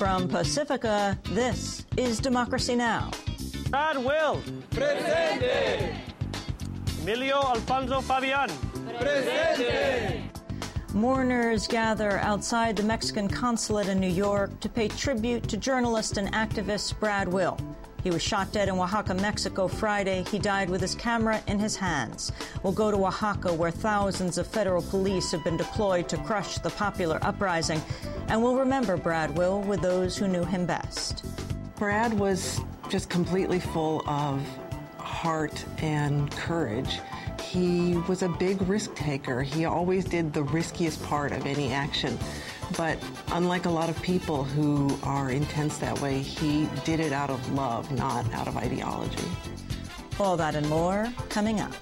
From Pacifica, this is Democracy Now! Brad Will. Presente. Emilio Alfonso Fabian. Presente. Mourners gather outside the Mexican consulate in New York to pay tribute to journalist and activist Brad Will. He was shot dead in Oaxaca, Mexico Friday. He died with his camera in his hands. We'll go to Oaxaca, where thousands of federal police have been deployed to crush the popular uprising. And we'll remember Brad Will with those who knew him best. Brad was just completely full of heart and courage. He was a big risk taker. He always did the riskiest part of any action. But unlike a lot of people who are intense that way, he did it out of love, not out of ideology. All that and more coming up.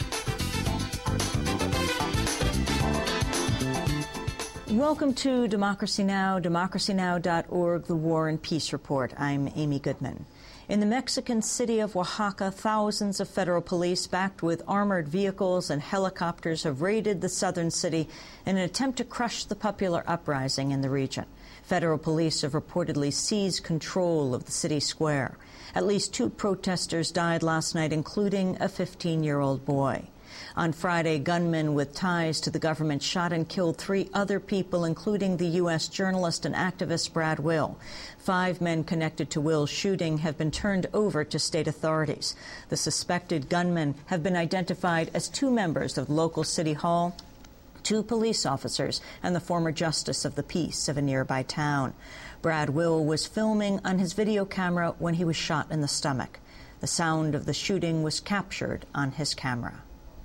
Welcome to Democracy Now!, democracynow.org, the War and Peace Report. I'm Amy Goodman. In the Mexican city of Oaxaca, thousands of federal police backed with armored vehicles and helicopters have raided the southern city in an attempt to crush the popular uprising in the region. Federal police have reportedly seized control of the city square. At least 2 protesters died last night, including a 15-year-old boy. On Friday, gunmen with ties to the government shot and killed 3 other people, including the U.S. journalist and activist Brad Will. 5 men connected to Will's shooting have been turned over to state authorities. The suspected gunmen have been identified as 2 members of the local city hall, 2 police officers, and the former justice of the peace of a nearby town. Brad Will was filming on his video camera when he was shot in the stomach. The sound of the shooting was captured on his camera.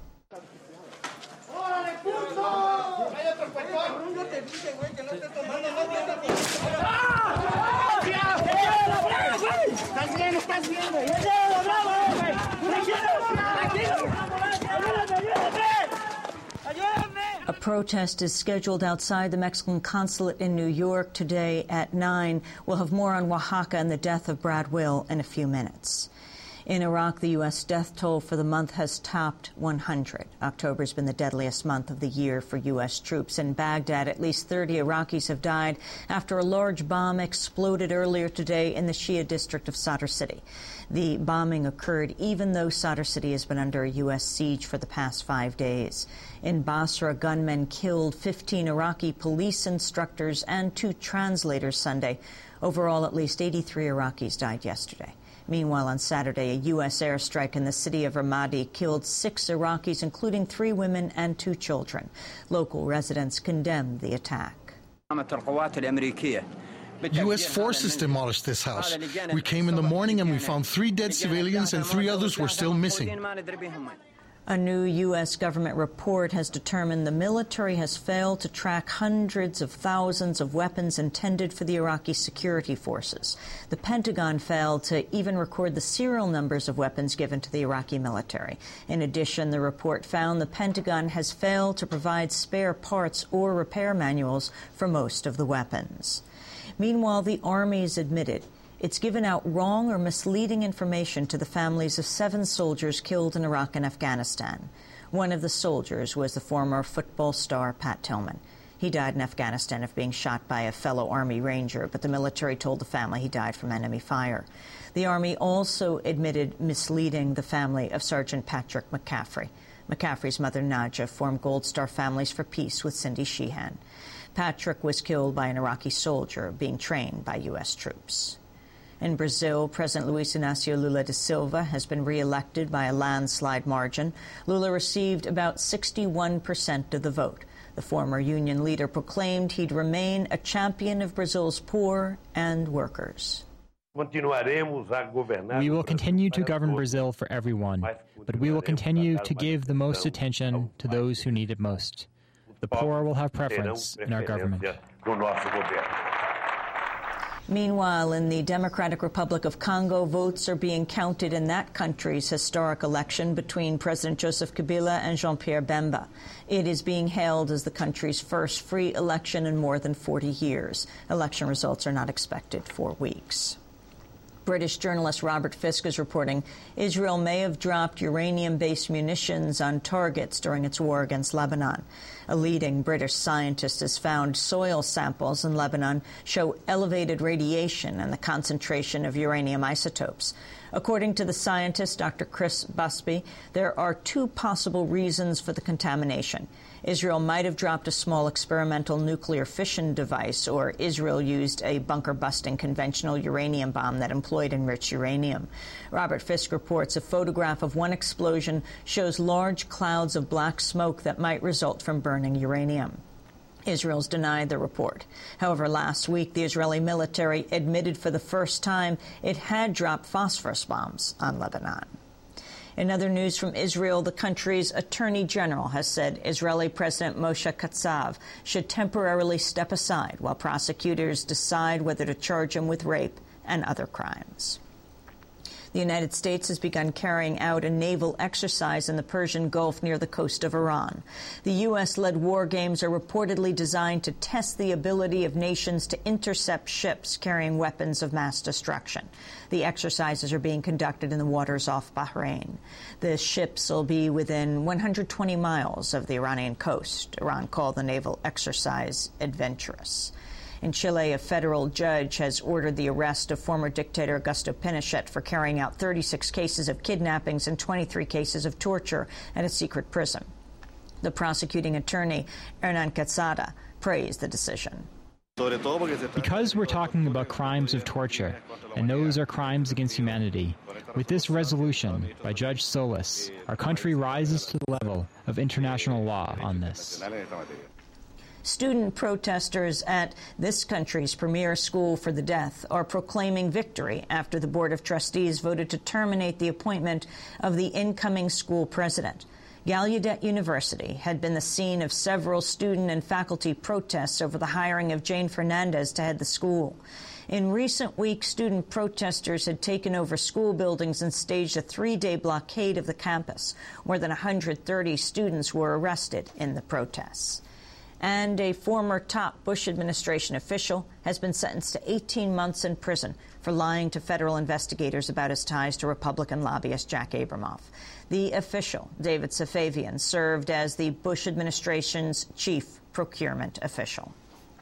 A protest is scheduled outside the Mexican consulate in New York today at 9. We'll have more on Oaxaca and the death of Brad Will in a few minutes. In Iraq, the U.S. death toll for the month has topped 100. October's been the deadliest month of the year for U.S. troops. In Baghdad, at least 30 Iraqis have died after a large bomb exploded earlier today in the Shia district of Sadr City. The bombing occurred even though Sadr City has been under a U.S. siege for the past 5 days. In Basra, gunmen killed 15 Iraqi police instructors and 2 translators Sunday. Overall, at least 83 Iraqis died yesterday. Meanwhile, on Saturday, a U.S. airstrike in the city of Ramadi killed 6 Iraqis, including 3 women and 2 children. Local residents condemned the attack. U.S. forces demolished this house. We came in the morning and we found 3 dead civilians and 3 others were still missing. A new U.S. government report has determined the military has failed to track hundreds of thousands of weapons intended for the Iraqi security forces. The Pentagon failed to even record the serial numbers of weapons given to the Iraqi military. In addition, the report found the Pentagon has failed to provide spare parts or repair manuals for most of the weapons. Meanwhile, the Army's admitted it's given out wrong or misleading information to the families of 7 soldiers killed in Iraq and Afghanistan. One of the soldiers was the former football star Pat Tillman. He died in Afghanistan after being shot by a fellow Army Ranger, but the military told the family he died from enemy fire. The Army also admitted misleading the family of Sergeant Patrick McCaffrey. McCaffrey's mother, Nadja, formed Gold Star Families for Peace with Cindy Sheehan. Patrick was killed by an Iraqi soldier being trained by U.S. troops. In Brazil, President Luiz Inácio Lula da Silva has been re-elected by a landslide margin. Lula received about 61% of the vote. The former union leader proclaimed he'd remain a champion of Brazil's poor and workers. We will continue to govern Brazil for everyone, but we will continue to give the most attention to those who need it most. The poor will have preference in our government. Meanwhile, in the Democratic Republic of Congo, votes are being counted in that country's historic election between President Joseph Kabila and Jean-Pierre Bemba. It is being hailed as the country's first free election in more than 40 years. Election results are not expected for weeks. British journalist Robert Fisk is reporting Israel may have dropped uranium-based munitions on targets during its war against Lebanon. A leading British scientist has found soil samples in Lebanon show elevated radiation and the concentration of uranium isotopes. According to the scientist, Dr. Chris Busby, there are two possible reasons for the contamination. Israel might have dropped a small experimental nuclear fission device, or Israel used a bunker-busting conventional uranium bomb that employed enriched uranium. Robert Fisk reports a photograph of one explosion shows large clouds of black smoke that might result from burning uranium. Israel's denied the report. However, last week, the Israeli military admitted for the first time it had dropped phosphorus bombs on Lebanon. In other news from Israel, the country's attorney general has said Israeli President Moshe Katsav should temporarily step aside while prosecutors decide whether to charge him with rape and other crimes. The United States has begun carrying out a naval exercise in the Persian Gulf near the coast of Iran. The U.S.-led war games are reportedly designed to test the ability of nations to intercept ships carrying weapons of mass destruction. The exercises are being conducted in the waters off Bahrain. The ships will be within 120 miles of the Iranian coast. Iran called the naval exercise adventurous. In Chile, a federal judge has ordered the arrest of former dictator Augusto Pinochet for carrying out 36 cases of kidnappings and 23 cases of torture at a secret prison. The prosecuting attorney, Hernan Quezada, praised the decision. Because we're talking about crimes of torture, and those are crimes against humanity, with this resolution by Judge Solis, our country rises to the level of international law on this. Student protesters at this country's premier school for the deaf are proclaiming victory after the Board of Trustees voted to terminate the appointment of the incoming school president. Gallaudet University had been the scene of several student and faculty protests over the hiring of Jane Fernandez to head the school. In recent weeks, student protesters had taken over school buildings and staged a 3-day blockade of the campus. More than 130 students were arrested in the protests. And a former top Bush administration official has been sentenced to 18 months in prison for lying to federal investigators about his ties to Republican lobbyist Jack Abramoff. The official, David Safavian, served as the Bush administration's chief procurement official.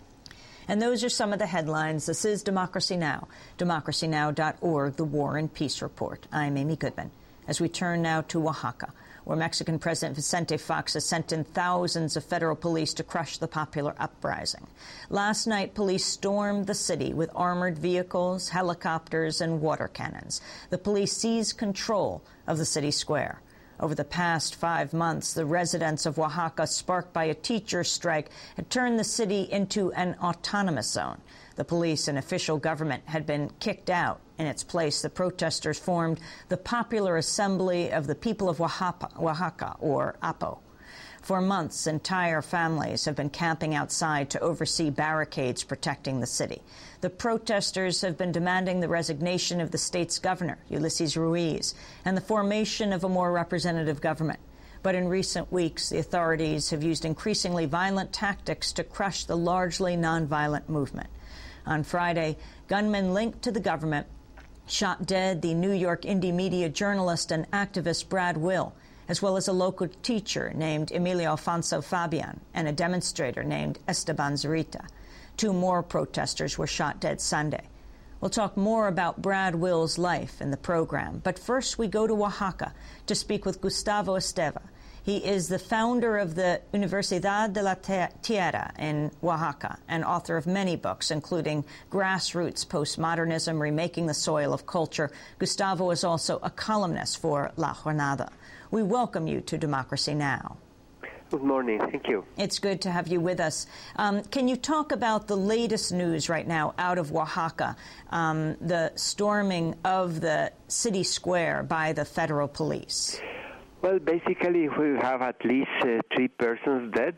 And those are some of the headlines. This is Democracy Now!, democracynow.org, the War and Peace Report. I'm Amy Goodman. As we turn now to Oaxaca, where Mexican President Vicente Fox has sent in thousands of federal police to crush the popular uprising. Last night, police stormed the city with armored vehicles, helicopters, and water cannons. The police seized control of the city square. Over the past 5 months, the residents of Oaxaca, sparked by a teacher's strike, had turned the city into an autonomous zone. The police and official government had been kicked out. In its place, the protesters formed the Popular Assembly of the People of Oaxaca, or APO. For months, entire families have been camping outside to oversee barricades protecting the city. The protesters have been demanding the resignation of the state's governor, Ulises Ruiz, and the formation of a more representative government. But in recent weeks, the authorities have used increasingly violent tactics to crush the largely nonviolent movement. On Friday, gunmen linked to the government shot dead the New York indie media journalist and activist Brad Will, as well as a local teacher named Emilio Alfonso Fabian and a demonstrator named Esteban Zurita. 2 more protesters were shot dead Sunday. We'll talk more about Brad Will's life in the program, but first we go to Oaxaca to speak with Gustavo Esteva. He is the founder of the Universidad de la Tierra in Oaxaca and author of many books, including Grassroots Postmodernism, Remaking the Soil of Culture. Gustavo is also a columnist for La Jornada. We welcome you to Democracy Now! Good morning. Thank you. It's good to have you with us. Can you talk about the latest news right now out of Oaxaca, the storming of the city square by the federal police? Well, basically, we have at least 3 persons dead.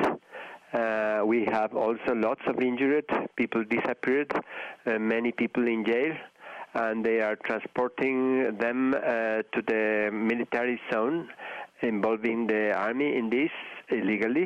We have also lots of injured, people disappeared, many people in jail, and they are transporting them to the military zone involving the army in this illegally.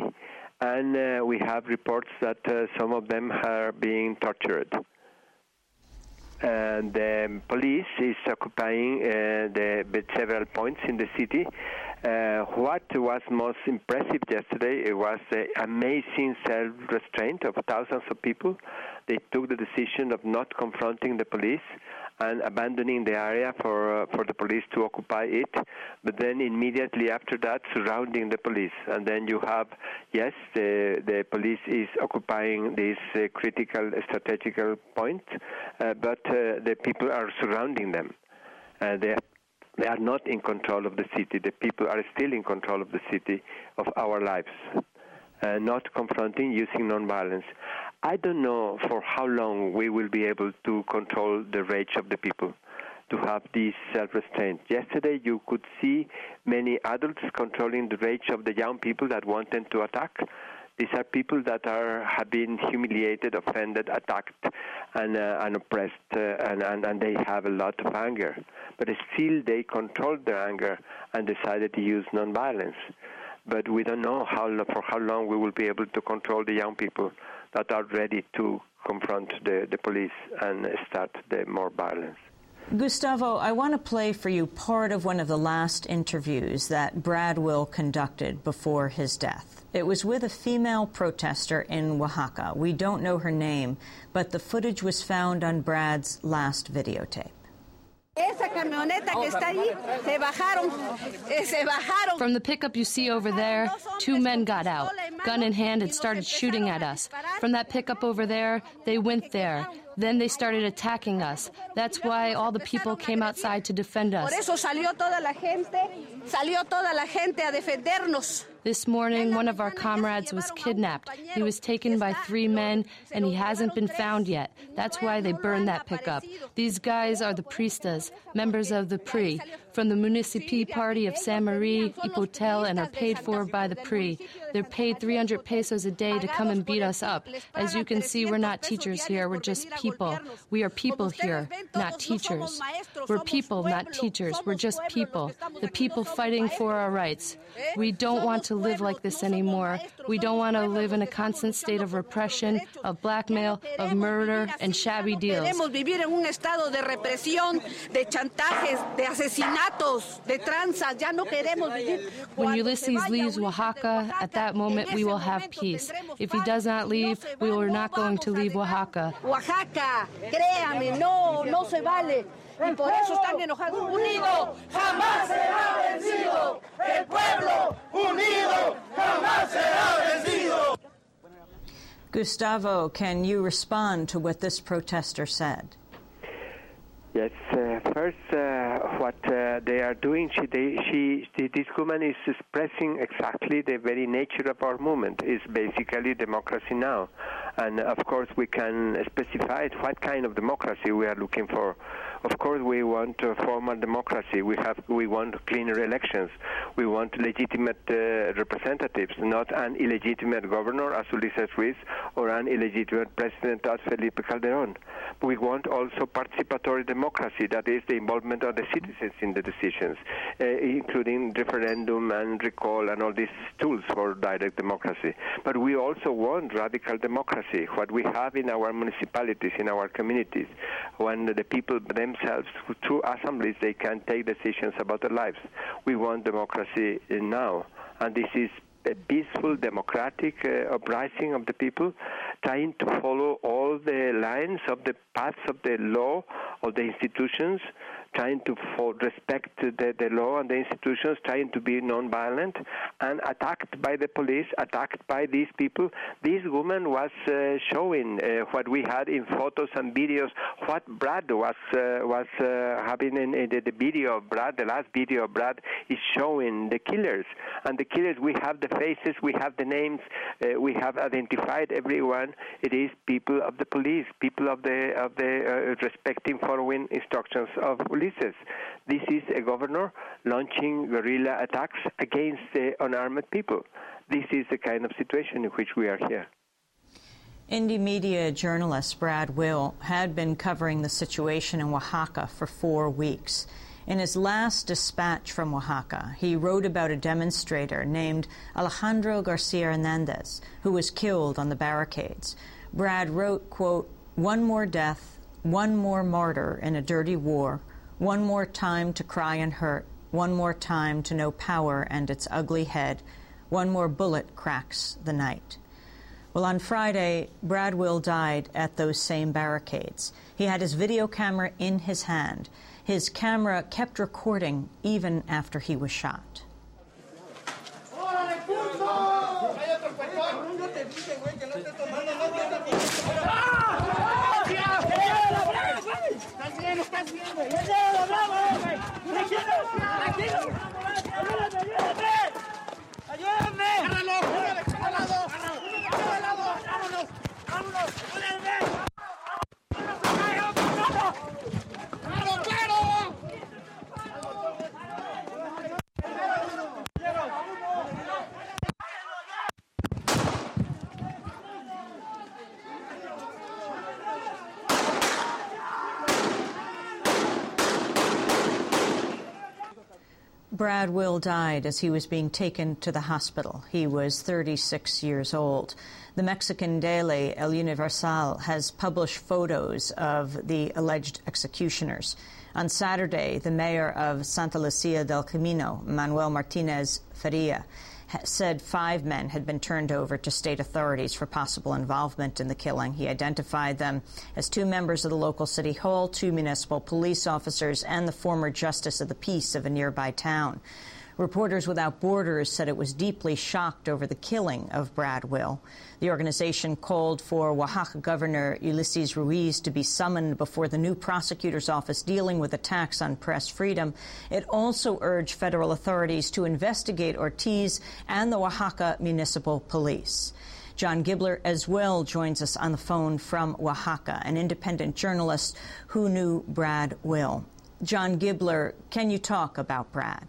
And we have reports that some of them are being tortured. And the police is occupying several points in the city. What was most impressive yesterday was the amazing self-restraint of thousands of people. They took the decision of not confronting the police and abandoning the area for the police to occupy it, but then immediately after that surrounding the police. And then you have, yes, the police is occupying this critical strategical point, but the people are surrounding them. They are not in control of the city. The people are still in control of the city, of our lives. Not confronting, using nonviolence. I don't know for how long we will be able to control the rage of the people, to have this self-restraint. Yesterday you could see many adults controlling the rage of the young people that wanted to attack. These are people that have been humiliated, offended, attacked, and oppressed, and they have a lot of anger. But still they controlled their anger and decided to use nonviolence. But we don't know for how long we will be able to control the young people that are ready to confront the police and start the more violence. Gustavo, I want to play for you part of one of the last interviews that Brad Will conducted before his death. It was with a female protester in Oaxaca. We don't know her name, but the footage was found on Brad's last videotape. From the pickup you see over there, 2 men got out, gun in hand, and started shooting at us. From that pickup over there, they went there. Then they started attacking us. That's why all the people came outside to defend us. This morning, one of our comrades was kidnapped. He was taken by 3 men, and he hasn't been found yet. That's why they burned that pickup. These guys are the Priestas, members of the PRI, from the Municipi party of San Marie, Ipotel, and are paid for by the PRI. They're paid 300 pesos a day to come and beat us up. As you can see, we're not teachers here, we're just people. We are people here, not teachers. We're people, not teachers. We're just people. The people fighting for our rights. We don't want to live like this anymore. We don't want to live in a constant state of repression, of blackmail, of murder, and shabby deals. When Ulysses leaves Oaxaca, at that moment we will have peace. If he does not leave, we are not going to leave Oaxaca. Oaxaca, créame, no se vale. Y por eso están enojados. Unido jamás será vencido. El pueblo unido jamás será vencido. Gustavo, can you respond to what this protester said? Yes. First, what they are doing, this woman is expressing exactly the very nature of our movement. Is basically democracy now, and of course we can specify what kind of democracy we are looking for. Of course, we want a formal democracy. We want cleaner elections. We want legitimate representatives, not an illegitimate governor as Ulises Ruiz or an illegitimate president as Felipe Calderón. We want also participatory democracy, that is the involvement of the citizens in the decisions, including referendum and recall and all these tools for direct democracy. But we also want radical democracy, what we have in our municipalities, in our communities, when the people themselves, through assemblies, they can take decisions about their lives. We want democracy now, and this is a peaceful, democratic uprising of the people, trying to follow all the lines of the paths of the law, of the institutions, trying to respect the law and the institutions, trying to be non-violent, and attacked by the police, attacked by these people. This woman was showing what we had in photos and videos, what Brad was having in the video of Brad. The last video of Brad is showing the killers. And the killers, we have the faces, we have the names, we have identified everyone. It is people of the police, people of the respecting following instructions of Ulises. This is a governor launching guerrilla attacks against the unarmed people. This is the kind of situation in which we are here. Indie media journalist Brad Will had been covering the situation in Oaxaca for 4 weeks. In his last dispatch from Oaxaca, he wrote about a demonstrator named Alejandro Garcia Hernandez, who was killed on the barricades. Brad wrote, quote, "One more death, one more martyr in a dirty war, one more time to cry and hurt, one more time to know power and its ugly head, one more bullet cracks the night. Well, on Friday, Brad Will died at those same barricades. He had his video camera in his hand. His camera kept recording even after he was shot. Brad Will died as he was being taken to the hospital. He was 36 years old. The Mexican daily El Universal has published photos of the alleged executioners. On Saturday, the mayor of Santa Lucia del Camino, Manuel Martinez Faria, said 5 men had been turned over to state authorities for possible involvement in the killing. He identified them as 2 members of the local city hall, 2 municipal police officers, and the former justice of the peace of a nearby town. Reporters Without Borders said it was deeply shocked over the killing of Brad Will. The organization called for Oaxaca Governor Ulises Ruiz to be summoned before the new prosecutor's office dealing with attacks on press freedom. It also urged federal authorities to investigate Ortiz and the Oaxaca Municipal Police. John Gibler as well joins us on the phone from Oaxaca, an independent journalist who knew Brad Will. John Gibler, can you talk about Brad?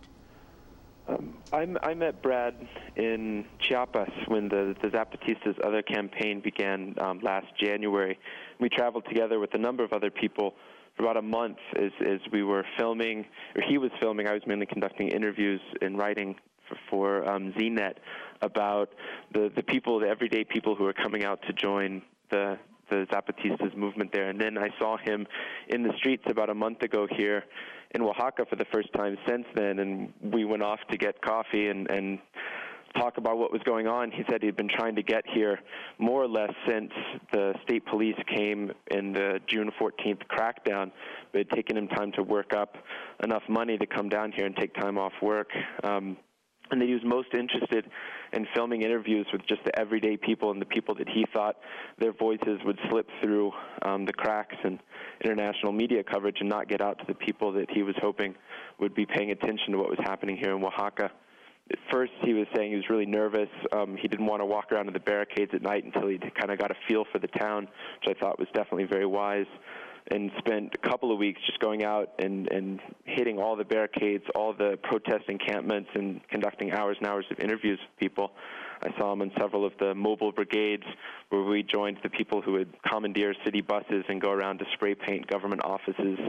I met Brad in Chiapas when the Zapatistas' other campaign began last January. We traveled together with a number of other people for about a month as we were filming, or he was filming. I was mainly conducting interviews and writing for ZNet about the people, the everyday people who are coming out to join the Zapatistas movement there. And then I saw him in the streets about a month ago here in Oaxaca for the first time since then, and we went off to get coffee and talk about what was going on. He said he'd been trying to get here more or less since the state police came in the June 14th crackdown, but it had taken him time to work up enough money to come down here and take time off work. And that he was most interested in filming interviews with just the everyday people and the people that he thought their voices would slip through the cracks in international media coverage and not get out to the people that he was hoping would be paying attention to what was happening here in Oaxaca. At first, he was saying he was really nervous. He didn't want to walk around to the barricades at night until he kind of got a feel for the town, which I thought was definitely very wise, and spent a couple of weeks just going out and hitting all the barricades, all the protest encampments, and conducting hours and hours of interviews with people. I saw him on several of the mobile brigades where we joined the people who would commandeer city buses and go around to spray paint government offices.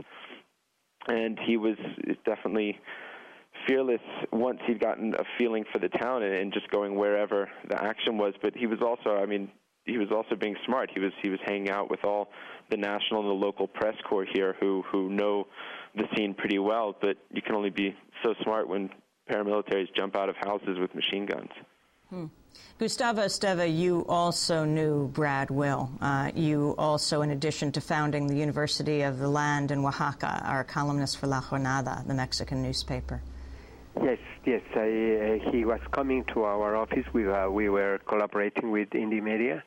And he was definitely fearless once he'd gotten a feeling for the town and just going wherever the action was. But he was also, he was also being smart. He was hanging out with all the national and the local press corps here who know the scene pretty well, but you can only be so smart when paramilitaries jump out of houses with machine guns. Gustavo Esteva, you also knew Brad Will. You also, in addition to founding the University of the Land in Oaxaca, are a columnist for La Jornada, the Mexican newspaper. Yes. He was coming to our office. We were collaborating with Indie Media,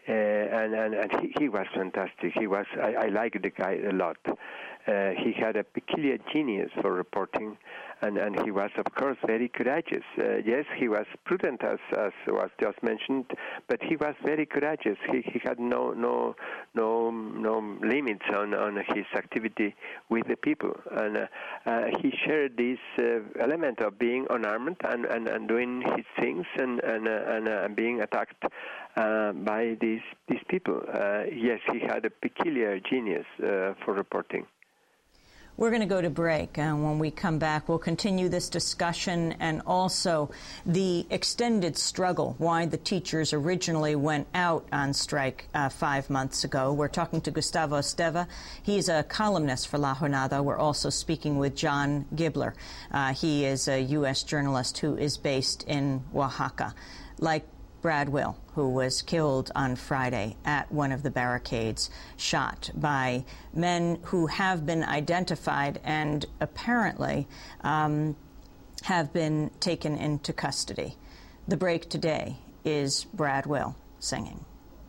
and he was fantastic. I liked the guy a lot. He had a peculiar genius for reporting, and he was, of course, very courageous. Yes, he was prudent, as was just mentioned, but he was very courageous. He had no limits on his activity with the people, and he shared this element of being unarmed and doing his things and being attacked by these people. Yes, he had a peculiar genius for reporting. We're going to go to break, and when we come back, we'll continue this discussion and also the extended struggle, why the teachers originally went out on strike 5 months ago. We're talking to Gustavo Esteva. He's a columnist for La Jornada. We're also speaking with John Gibler. He is a U.S. journalist who is based in Oaxaca. Like Brad Will, who was killed on Friday at one of the barricades, shot by men who have been identified and apparently have been taken into custody. The break today is Brad Will singing.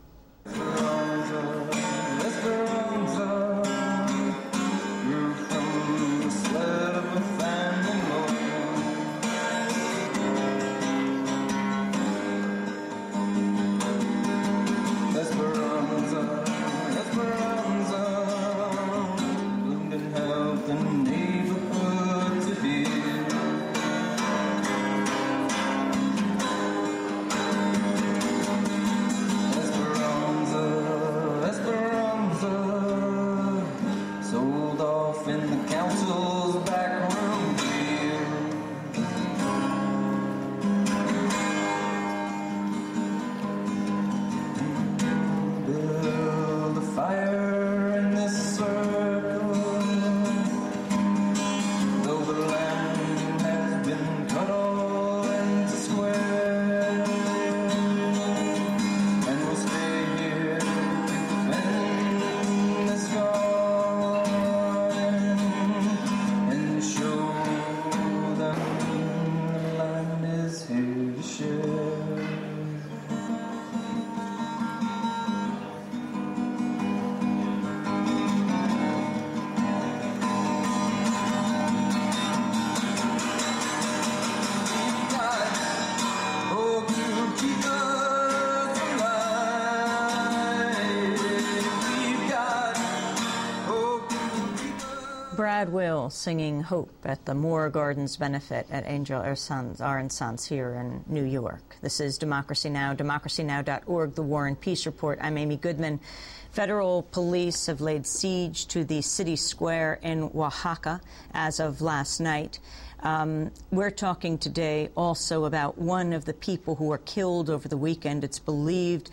Brad Will singing Hope at the Moore Gardens benefit at Angel Arensans here in New York. This is Democracy Now!, democracynow.org, The War and Peace Report. I'm Amy Goodman. Federal police have laid siege to the city square in Oaxaca as of last night. We're talking today also about one of the people who were killed over the weekend. It's believed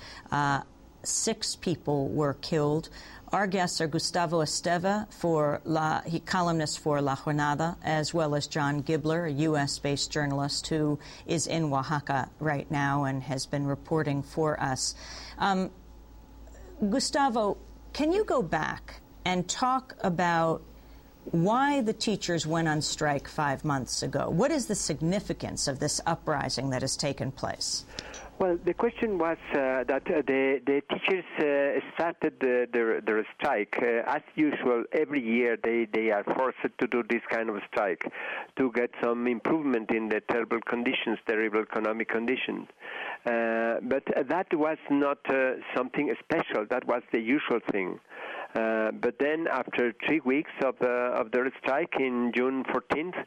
6 people were killed. Our guests are Gustavo Esteva, columnist for La Jornada, as well as John Gibler, a U.S.-based journalist who is in Oaxaca right now and has been reporting for us. Gustavo, can you go back and talk about why the teachers went on strike 5 months ago? What is the significance of this uprising that has taken place? Well, the question was that the teachers started their strike. As usual, every year they are forced to do this kind of strike to get some improvement in the terrible economic conditions. But that was not something special. That was the usual thing. But then, after 3 weeks of their strike in June 14th,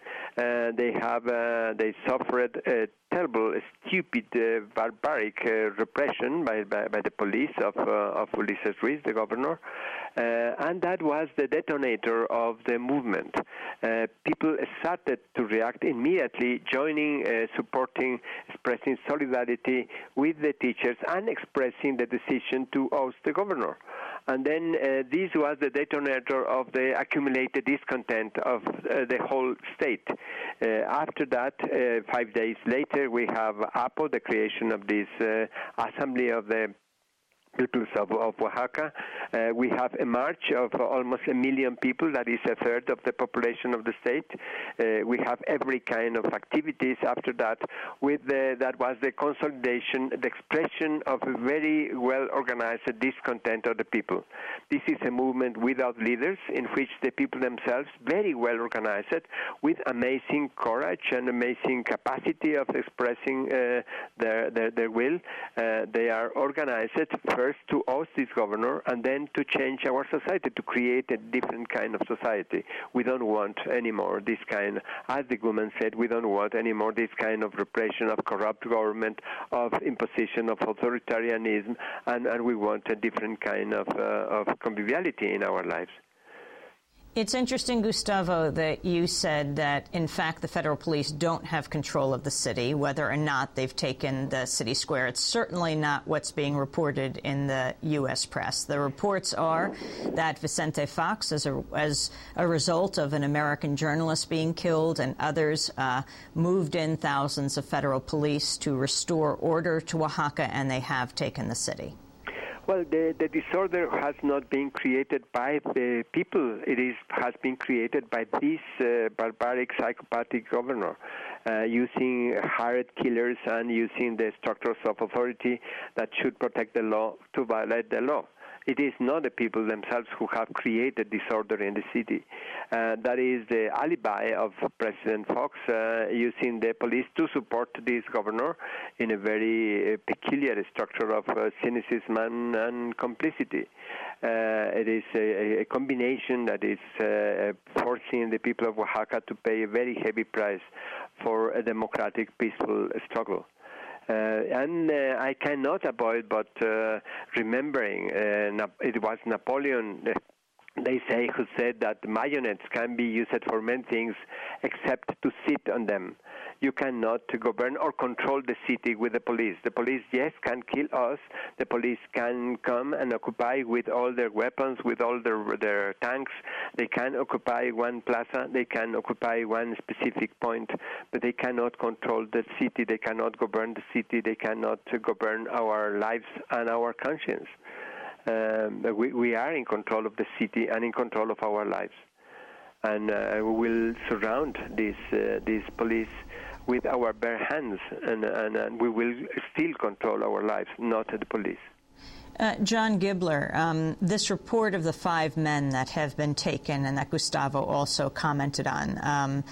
they suffered a terrible, stupid, barbaric repression by the police of Ulises Ruiz, the governor, and that was the detonator of the movement. People started to react immediately, joining, supporting, expressing solidarity with the teachers, and expressing the decision to oust the governor. And then this was the detonator of the accumulated discontent of the whole state. After that, 5 days later, we have APO, the creation of this Assembly of the Peoples of Oaxaca. We have a march of almost 1 million people, that is a third of the population of the state. We have every kind of activities after that. That was the consolidation, the expression of a very well-organized discontent of the people. This is a movement without leaders, in which the people themselves, very well organized, with amazing courage and amazing capacity of expressing their will. They are organized first to oust this governor and then to change our society, to create a different kind of society. We don't want anymore this kind, as the woman said, we don't want anymore this kind of repression, of corrupt government, of imposition of authoritarianism, and we want a different kind of conviviality in our lives. It's interesting, Gustavo, that you said that, in fact, the federal police don't have control of the city, whether or not they've taken the city square. It's certainly not what's being reported in the U.S. press. The reports are that Vicente Fox, as a result of an American journalist being killed and others, moved in thousands of federal police to restore order to Oaxaca, and they have taken the city. Well, the disorder has not been created by the people. It has been created by this barbaric, psychopathic governor, using hired killers and using the structures of authority that should protect the law to violate the law. It is not the people themselves who have created disorder in the city. That is the alibi of President Fox using the police to support this governor in a very peculiar structure of cynicism and complicity. It is a combination that is forcing the people of Oaxaca to pay a very heavy price for a democratic, peaceful struggle. And I cannot avoid but remembering it was Napoleon, they say, who said that marionettes can be used for many things except to sit on them. You cannot govern or control the city with the police. The police, yes, can kill us. The police can come and occupy with all their weapons, with all their tanks. They can occupy one plaza. They can occupy one specific point, but they cannot control the city. They cannot govern the city. They cannot govern our lives and our conscience. We are in control of the city and in control of our lives. And we will surround these police with our bare hands, and we will still control our lives, not the police. John Gibler, this report of the 5 men that have been taken and that Gustavo also commented on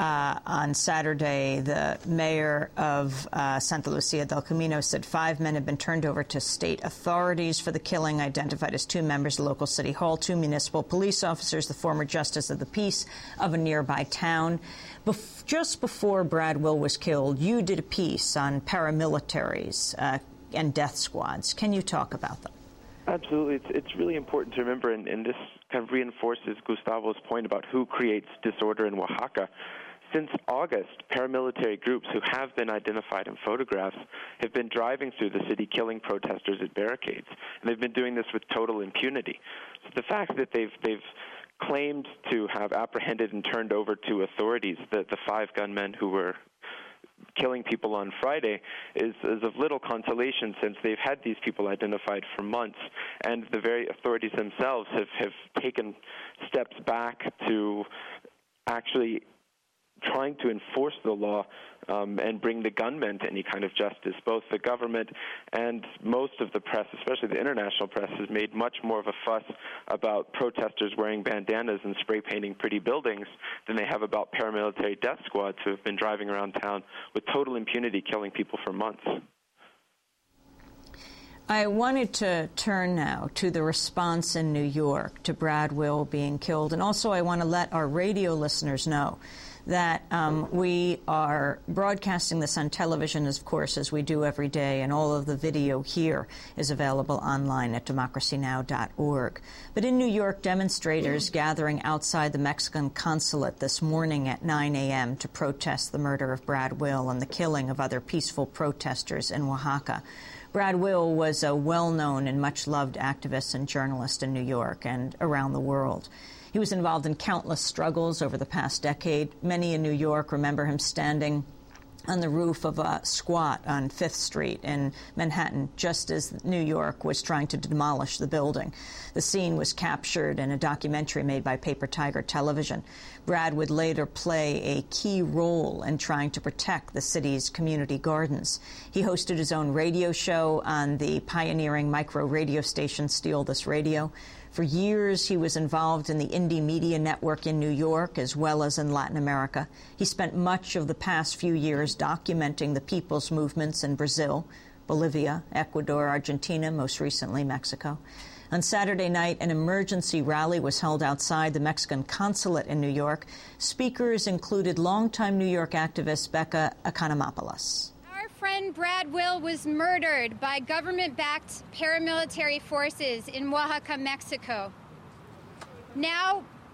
Saturday, the mayor of Santa Lucia del Camino said 5 men have been turned over to state authorities for the killing, identified as 2 members of the local city hall, 2 municipal police officers, the former justice of the peace of a nearby town. Just before Brad Will was killed, you did a piece on paramilitaries and death squads. Can you talk about them? Absolutely. It's really important to remember, and this kind of reinforces Gustavo's point about who creates disorder in Oaxaca. Since August, paramilitary groups who have been identified in photographs have been driving through the city killing protesters at barricades, and they've been doing this with total impunity. So the fact that they've claimed to have apprehended and turned over to authorities the 5 gunmen who were killing people on Friday is of little consolation, since they've had these people identified for months, and the very authorities themselves have taken steps back to actually trying to enforce the law and bring the gunmen to any kind of justice. Both the government and most of the press, especially the international press, has made much more of a fuss about protesters wearing bandanas and spray painting pretty buildings than they have about paramilitary death squads who have been driving around town with total impunity, killing people for months. I wanted to turn now to the response in New York to Brad Will being killed, and also I want to let our radio listeners know that we are broadcasting this on television, of course, as we do every day, and all of the video here is available online at democracynow.org. But in New York, demonstrators gathering outside the Mexican consulate this morning at 9 a.m. to protest the murder of Brad Will and the killing of other peaceful protesters in Oaxaca. Brad Will was a well-known and much-loved activist and journalist in New York and around the world. He was involved in countless struggles over the past decade. Many in New York remember him standing on the roof of a squat on 5th Street in Manhattan, just as New York was trying to demolish the building. The scene was captured in a documentary made by Paper Tiger Television. Brad would later play a key role in trying to protect the city's community gardens. He hosted his own radio show on the pioneering micro radio station Steal This Radio. For years, he was involved in the Indie Media Network in New York as well as in Latin America. He spent much of the past few years documenting the people's movements in Brazil, Bolivia, Ecuador, Argentina, most recently Mexico. On Saturday night, an emergency rally was held outside the Mexican consulate in New York. Speakers included longtime New York activist Becca Economopoulos. Friend Brad Will was murdered by government-backed paramilitary forces in Oaxaca, Mexico. Now,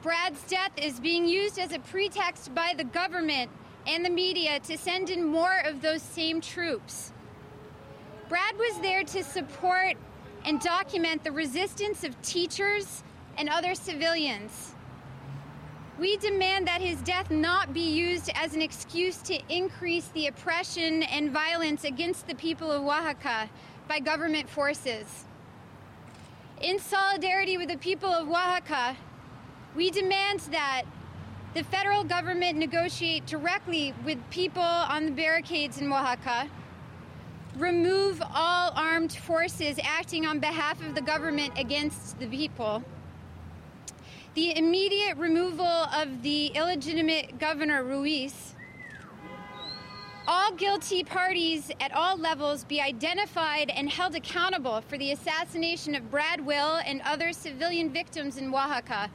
Brad's death is being used as a pretext by the government and the media to send in more of those same troops. Brad was there to support and document the resistance of teachers and other civilians. We demand that his death not be used as an excuse to increase the oppression and violence against the people of Oaxaca by government forces. In solidarity with the people of Oaxaca, we demand that the federal government negotiate directly with people on the barricades in Oaxaca, remove all armed forces acting on behalf of the government against the people, the immediate removal of the illegitimate Governor Ruiz, all guilty parties at all levels be identified and held accountable for the assassination of Brad Will and other civilian victims in Oaxaca.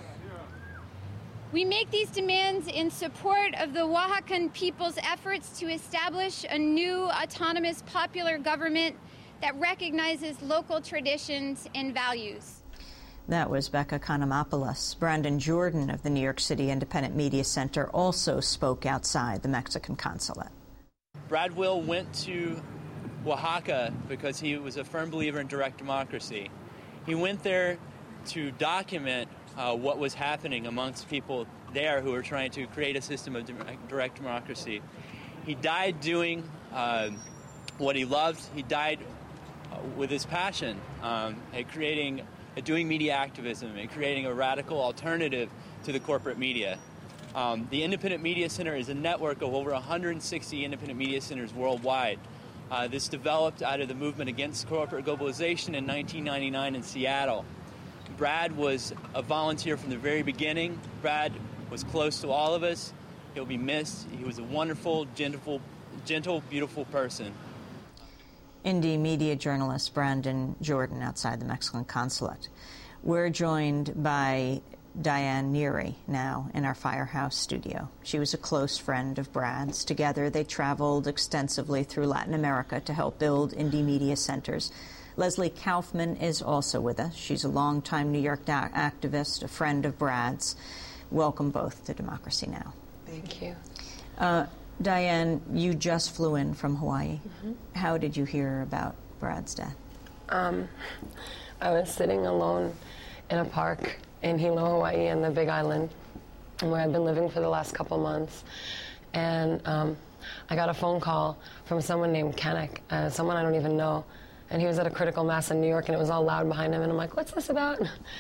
We make these demands in support of the Oaxacan people's efforts to establish a new autonomous popular government that recognizes local traditions and values. That was Becca Kanamopoulos. Brandon Jordan of the New York City Independent Media Center also spoke outside the Mexican consulate. Brad Will went to Oaxaca because he was a firm believer in direct democracy. He went there to document what was happening amongst people there who were trying to create a system of direct democracy. He died doing what he loved. He died with his passion at doing media activism and creating a radical alternative to the corporate media. The Independent Media Center is a network of over 160 independent media centers worldwide. This developed out of the movement against corporate globalization in 1999 in Seattle. Brad was a volunteer from the very beginning. Brad was close to all of us. He'll be missed. He was a wonderful, gentle, beautiful person. Indie media journalist Brandon Jordan outside the Mexican consulate. We're joined by Diane Neary now in our Firehouse studio. She was a close friend of Brad's. Together they traveled extensively through Latin America to help build indie media centers. Leslie Kaufman is also with us. She's a longtime New York activist, a friend of Brad's. Welcome both to Democracy Now! Thank you. Diane, you just flew in from Hawaii. Mm-hmm. How did you hear about Brad's death? I was sitting alone in a park in Hilo, Hawaii, in the Big Island, where I've been living for the last couple months. And I got a phone call from someone named Kennick, someone I don't even know. And he was at a critical mass in New York, and it was all loud behind him. And I'm like, what's this about?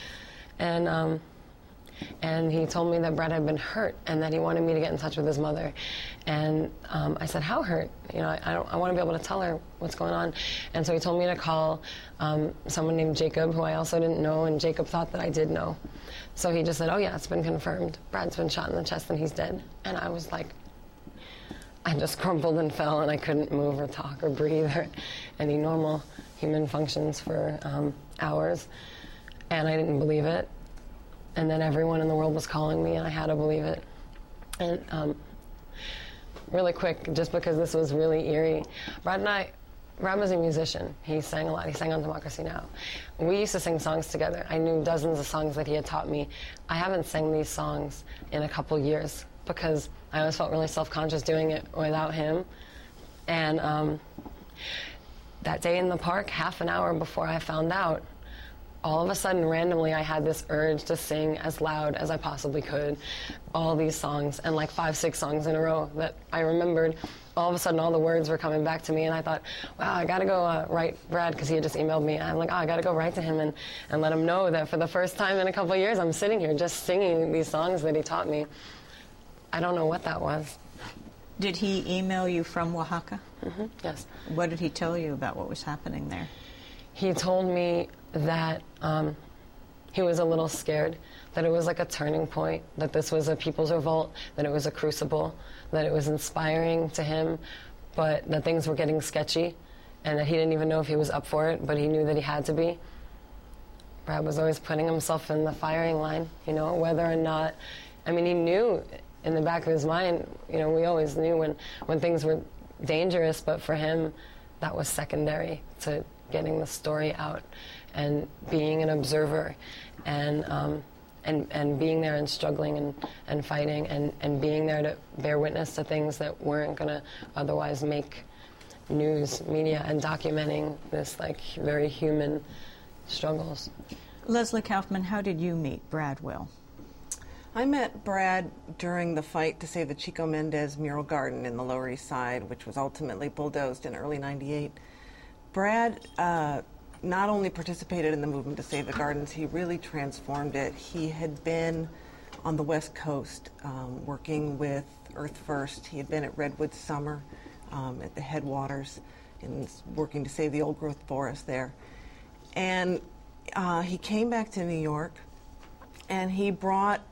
And he told me that Brad had been hurt and that he wanted me to get in touch with his mother. And I said, how hurt? You know, I want to be able to tell her what's going on. And so he told me to call someone named Jacob, who I also didn't know, and Jacob thought that I did know. So he just said, oh yeah, it's been confirmed. Brad's been shot in the chest and he's dead. And I was like, I just crumpled and fell, and I couldn't move or talk or breathe or any normal human functions for hours. And I didn't believe it. And then everyone in the world was calling me, and I had to believe it. And really quick, just because this was really eerie, Brad was a musician. He sang a lot. He sang on Democracy Now! We used to sing songs together. I knew dozens of songs that he had taught me. I haven't sang these songs in a couple years because I always felt really self-conscious doing it without him. And that day in the park, half an hour before I found out, all of a sudden, randomly, I had this urge to sing as loud as I possibly could all these songs, and like 5, 6 songs in a row that I remembered. All of a sudden, all the words were coming back to me, and I thought, wow, I got to go write Brad, because he had just emailed me. I'm like, oh, I got to go write to him and let him know that for the first time in a couple of years, I'm sitting here just singing these songs that he taught me. I don't know what that was. Did he email you from Oaxaca? Mm-hmm, yes. What did he tell you about what was happening there? He told me that he was a little scared, that it was like a turning point, that this was a people's revolt, that it was a crucible, that it was inspiring to him, but that things were getting sketchy, and that he didn't even know if he was up for it, but he knew that he had to be. Brad was always putting himself in the firing line, you know, whether or not, I mean, he knew in the back of his mind, you know, we always knew when things were dangerous, but for him, that was secondary to getting the story out and being an observer and and being there and struggling and fighting and being there to bear witness to things that weren't going to otherwise make news media and documenting this like very human struggles. Leslie Kaufman, how did you meet Brad Will? I met Brad during the fight to save the Chico Mendes mural garden in the Lower East Side, which was ultimately bulldozed in early '98. Brad not only participated in the movement to save the gardens, he really transformed it. He had been on the West Coast working with Earth First. He had been at Redwood Summer at the headwaters and working to save the old growth forest there. And he came back to New York and he brought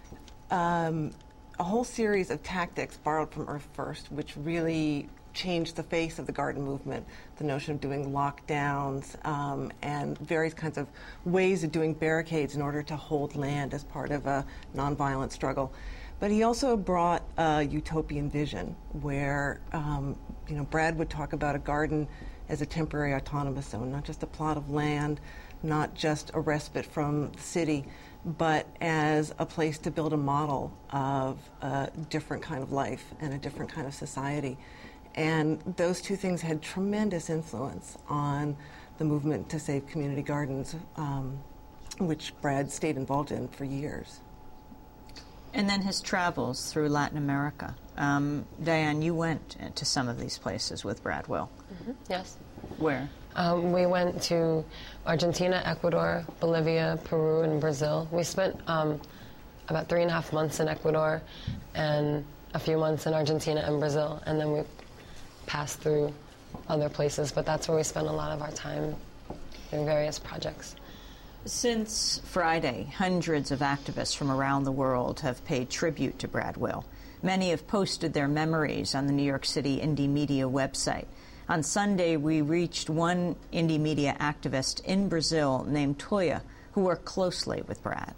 a whole series of tactics borrowed from Earth First, which really changed the face of the garden movement. The notion of doing lockdowns and various kinds of ways of doing barricades in order to hold land as part of a nonviolent struggle. But he also brought a utopian vision where, Brad would talk about a garden as a temporary autonomous zone, not just a plot of land, not just a respite from the city, but as a place to build a model of a different kind of life and a different kind of society. And those two things had tremendous influence on the movement to save community gardens, which Brad stayed involved in for years. And then his travels through Latin America. Diane, you went to some of these places with Brad Will. Mm-hmm. Yes. Where? We went to Argentina, Ecuador, Bolivia, Peru, and Brazil. We spent about 3.5 months in Ecuador and a few months in Argentina and Brazil, and then we passed through other places, but that's where we spent a lot of our time in various projects. Since Friday, hundreds of activists from around the world have paid tribute to Brad Will. Many have posted their memories on the New York City Indie Media website. On Sunday, we reached one indie media activist in Brazil named Toya, who worked closely with Brad.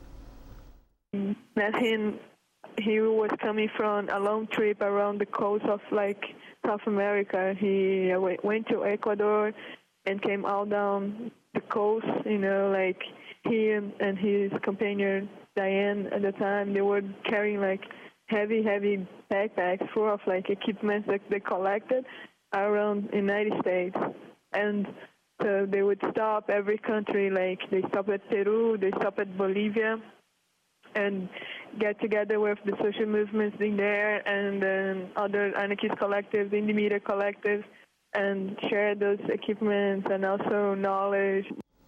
Met him. He was coming from a long trip around the coast of South America. He went to Ecuador and came all down the coast. He and his companion Diane at the time, they were carrying heavy backpacks full of equipment that they collected around the United States. And so they would stop every country, they stopped at Peru, they stopped at Bolivia, and get together with the social movements in there and then other anarchist collectives, indie media collectives, and share those equipments and also knowledge.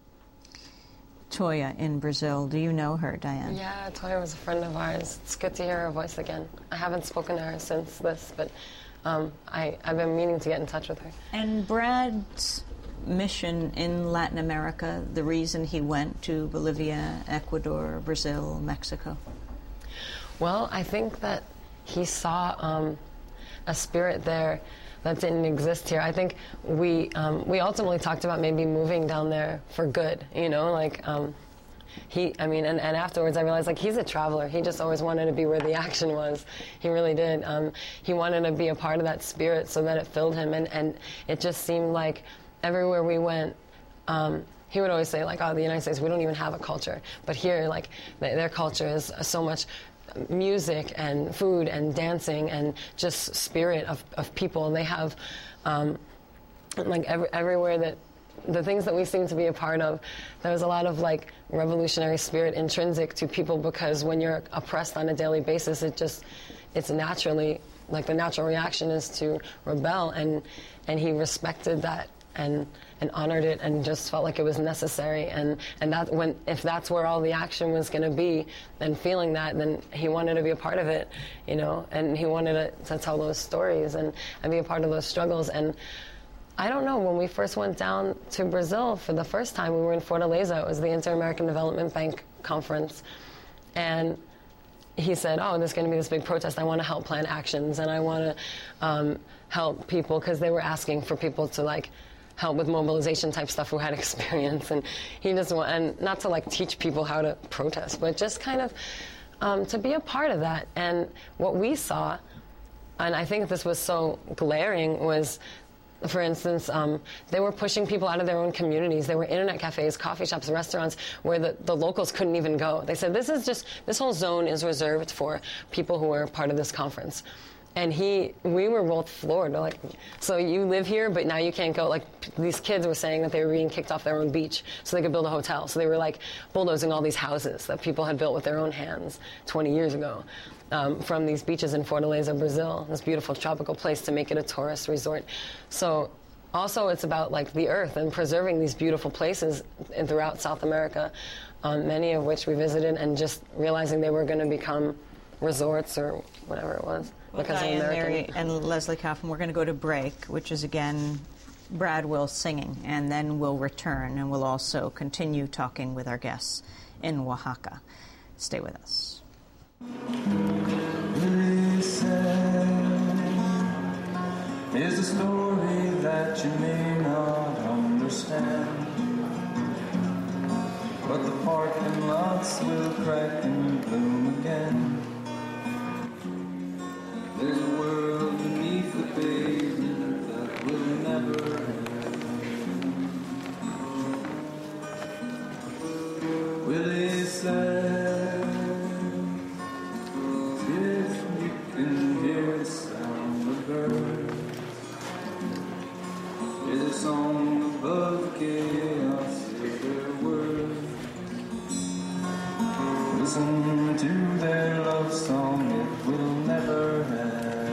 Toya in Brazil, do you know her, Diane? Yeah, Toya was a friend of ours. It's good to hear her voice again. I haven't spoken to her since this, but I've been meaning to get in touch with her. And Brad's mission in Latin America, the reason he went to Bolivia, Ecuador, Brazil, Mexico? Well, I think that he saw a spirit there that didn't exist here. I think we ultimately talked about maybe moving down there for good, and afterwards I realized he's a traveler. He just always wanted to be where the action was. He really did. He wanted to be a part of that spirit so that it filled him, and it just seemed like everywhere we went, he would always say the United States, we don't even have a culture. But here, their culture is so much music and food and dancing and just spirit of people. They have everywhere that the things that we seem to be a part of, there's a lot of revolutionary spirit intrinsic to people, because when you're oppressed on a daily basis, it's naturally the natural reaction is to rebel, and he respected that and honored it and just felt like it was necessary, and that if that's where all the action was going to be, then feeling that, then he wanted to be a part of it, and he wanted to tell those stories and be a part of those struggles. And I don't know, when we first went down to Brazil for the first time, we were in Fortaleza. It was the Inter-American Development Bank conference, and he said, there's going to be this big protest. I want to help plan actions, and I want to help people, because they were asking for people to help with mobilization type stuff who had experience, and he just and not to teach people how to protest, but just kind of to be a part of that. And what we saw, and I think this was so glaring, was For instance, they were pushing people out of their own communities. There were internet cafes, coffee shops, restaurants where the locals couldn't even go. They said, this whole zone is reserved for people who are part of this conference. And we were both floored. Like, so you live here, but now you can't go. Like, these kids were saying that they were being kicked off their own beach so they could build a hotel. So they were, like, bulldozing all these houses that people had built with their own hands 20 years ago from these beaches in Fortaleza, Brazil, this beautiful tropical place, to make it a tourist resort. So also it's about, like, the earth and preserving these beautiful places throughout South America, many of which we visited, and just realizing they were going to become resorts or whatever it was. Well, Diane Mary and Leslie Kaufman, we're going to go to break, which is, again, Brad Wills singing, and then we'll return, and we'll also continue talking with our guests in Oaxaca. Stay with us. Is a story that you may not understand, but the parking lots will crack and bloom again. There's a world beneath the pavement that will never end. Willie said, if you can hear the sound of birds, is a song above chaos, is their word. Listen to their love song, it will never end.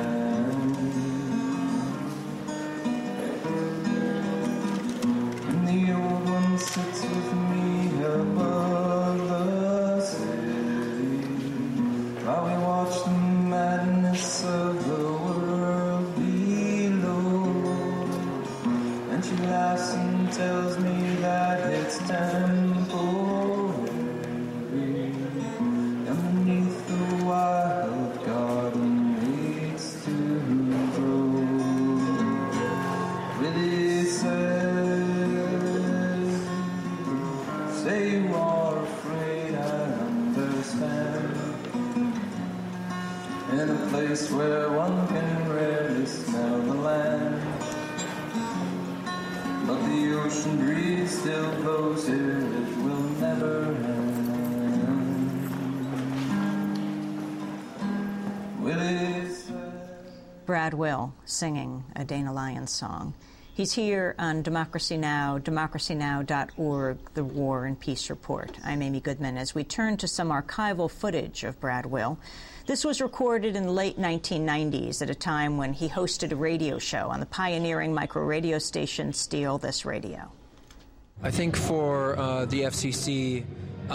And the old one sits with me above the city, while we watch the madness of the world below. And she laughs and tells me that it's temporary. Underneath the wild garden waits to grow. Willie says, say you are afraid, I understand. In a place where one can rarely smell the land, but the ocean breeze still blows here, it will never end. Brad Will singing a Dana Lyons song. He's here on Democracy Now!, democracynow.org, the War and Peace Report. I'm Amy Goodman. As we turn to some archival footage of Brad Will, this was recorded in the late 1990s at a time when he hosted a radio show on the pioneering micro-radio station Steal This Radio. I think for the FCC,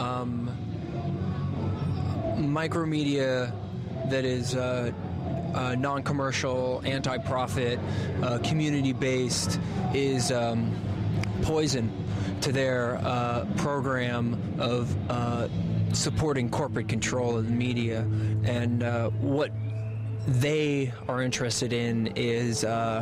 micromedia that is non-commercial, anti-profit, community-based is poison to their program of supporting corporate control of the media. And what they are interested in is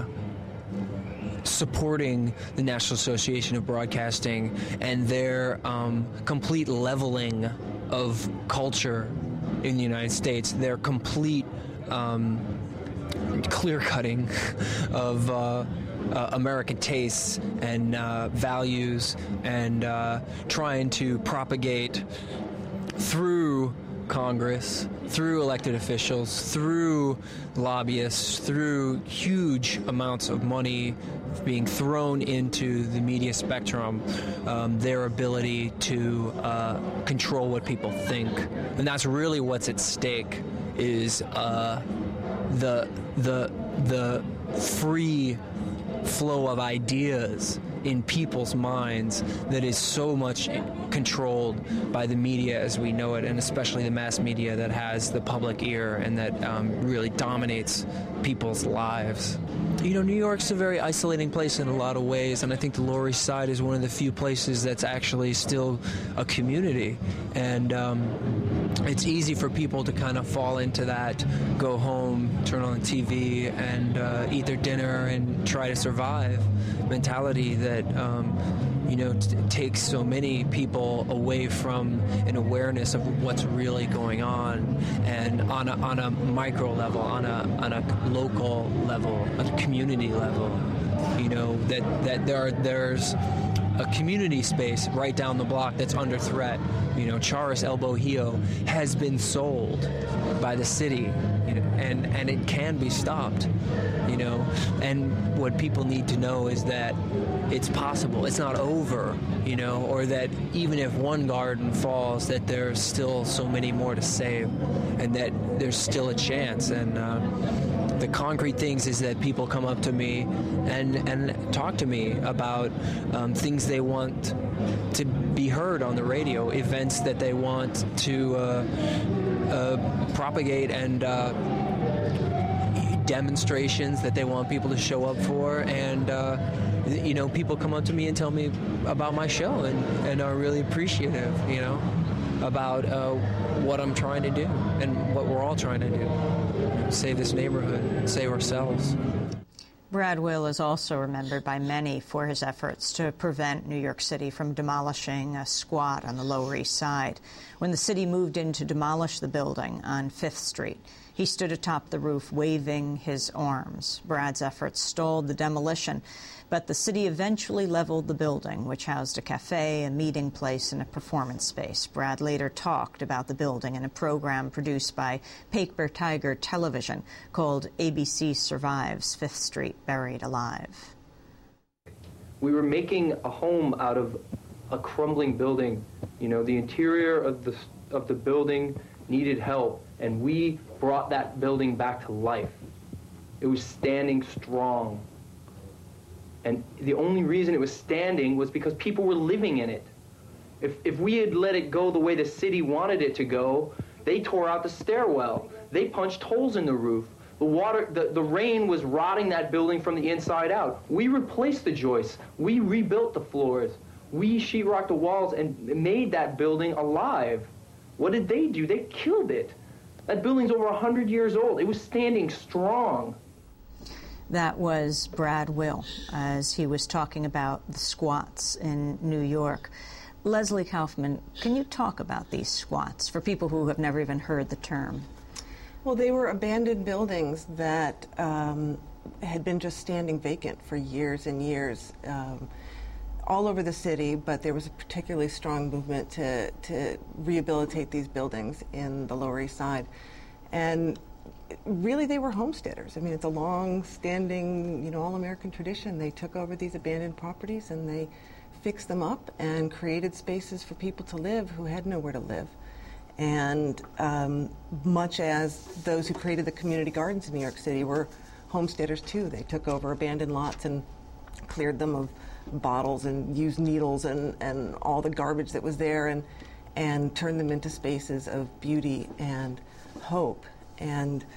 supporting the National Association of Broadcasting and their complete leveling of culture in the United States, their complete clear-cutting of American tastes and values, and trying to propagate through Congress, through elected officials, through lobbyists, through huge amounts of money being thrown into the media spectrum, their ability to control what people think. And that's really what's at stake, is the free flow of ideas in people's minds that is so much controlled by the media as we know it, and especially the mass media that has the public ear and that really dominates people's lives. You know, New York's a very isolating place in a lot of ways, and I think the Lower East Side is one of the few places that's actually still a community. And it's easy for people to kind of fall into that, go home, turn on the TV, and eat their dinner and try to survive mentality that, takes so many people away from an awareness of what's really going on, and on a micro level, on a local level, on a community level. You know, that there's a community space right down the block that's under threat. You know, Charis El Bohio has been sold by the city, you know, and it can be stopped, you know. And what people need to know is that it's possible. It's not over, you know, or that even if one garden falls, that there's still so many more to save, and that there's still a chance. And the concrete things is that people come up to me and talk to me about things they want to be heard on the radio, events that they want to propagate, and demonstrations that they want people to show up for. And you know, people come up to me and tell me about my show and are really appreciative, you know, about what I'm trying to do and what we're all trying to do. Save this neighborhood, save ourselves. Brad Will is also remembered by many for his efforts to prevent New York City from demolishing a squat on the Lower East Side. When the city moved in to demolish the building on 5th Street, he stood atop the roof waving his arms. Brad's efforts stalled the demolition, but the city eventually leveled the building, which housed a cafe, a meeting place, and a performance space. Brad later talked about the building in a program produced by Paper Tiger Television called ABC Survives: 5th Street Buried Alive. We were making a home out of a crumbling building. You know, the interior of the building needed help, and we brought that building back to life. It was standing strong. And the only reason it was standing was because people were living in it. If we had let it go the way the city wanted it to go, they tore out the stairwell. They punched holes in the roof. The rain was rotting that building from the inside out. We replaced the joists. We rebuilt the floors. We sheetrocked the walls and made that building alive. What did they do? They killed it. That building's over 100 years old. It was standing strong. That was Brad Will as he was talking about the squats in New York. Leslie Kaufman, can you talk about these squats for people who have never even heard the term? Well, they were abandoned buildings that had been just standing vacant for years and years all over the city, but there was a particularly strong movement to rehabilitate these buildings in the Lower East Side. And really, they were homesteaders. I mean, it's a long-standing, you know, all-American tradition. They took over these abandoned properties and they fixed them up and created spaces for people to live who had nowhere to live. And much as those who created the community gardens in New York City were homesteaders too. They took over abandoned lots and cleared them of bottles and used needles and all the garbage that was there and turned them into spaces of beauty and hope. And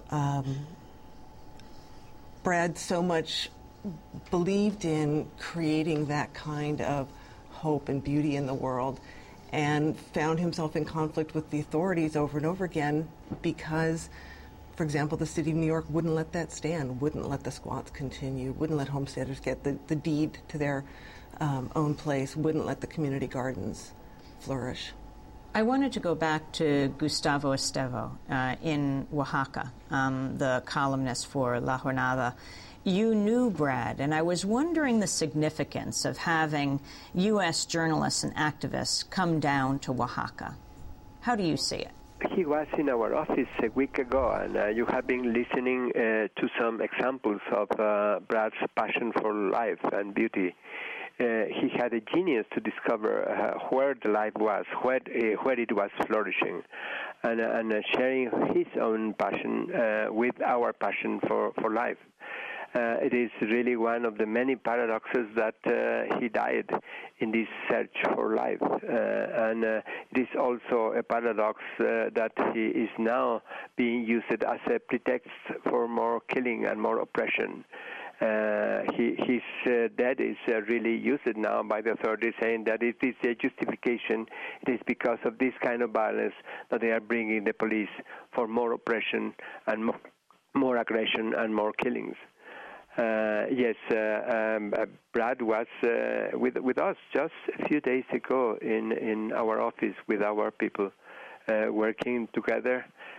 Brad so much believed in creating that kind of hope and beauty in the world, and found himself in conflict with the authorities over and over again because, for example, the city of New York wouldn't let that stand, wouldn't let the squats continue, wouldn't let homesteaders get the deed to their own place, wouldn't let the community gardens flourish. I wanted to go back to Gustavo Estevo in Oaxaca, the columnist for La Jornada. You knew Brad, and I was wondering the significance of having U.S. journalists and activists come down to Oaxaca. How do you see it? He was in our office a week ago, and you have been listening to some examples of Brad's passion for life and beauty. He had a genius to discover where the life was, where it was flourishing, and sharing his own passion with our passion for life. It is really one of the many paradoxes that he died in this search for life. And it is also a paradox that he is now being used as a pretext for more killing and more oppression. His death is really used now by the authorities, saying that it is a justification. It is because of this kind of violence that they are bringing the police for more oppression and more aggression and more killings. Yes, Brad was with us just a few days ago in our office with our people, working together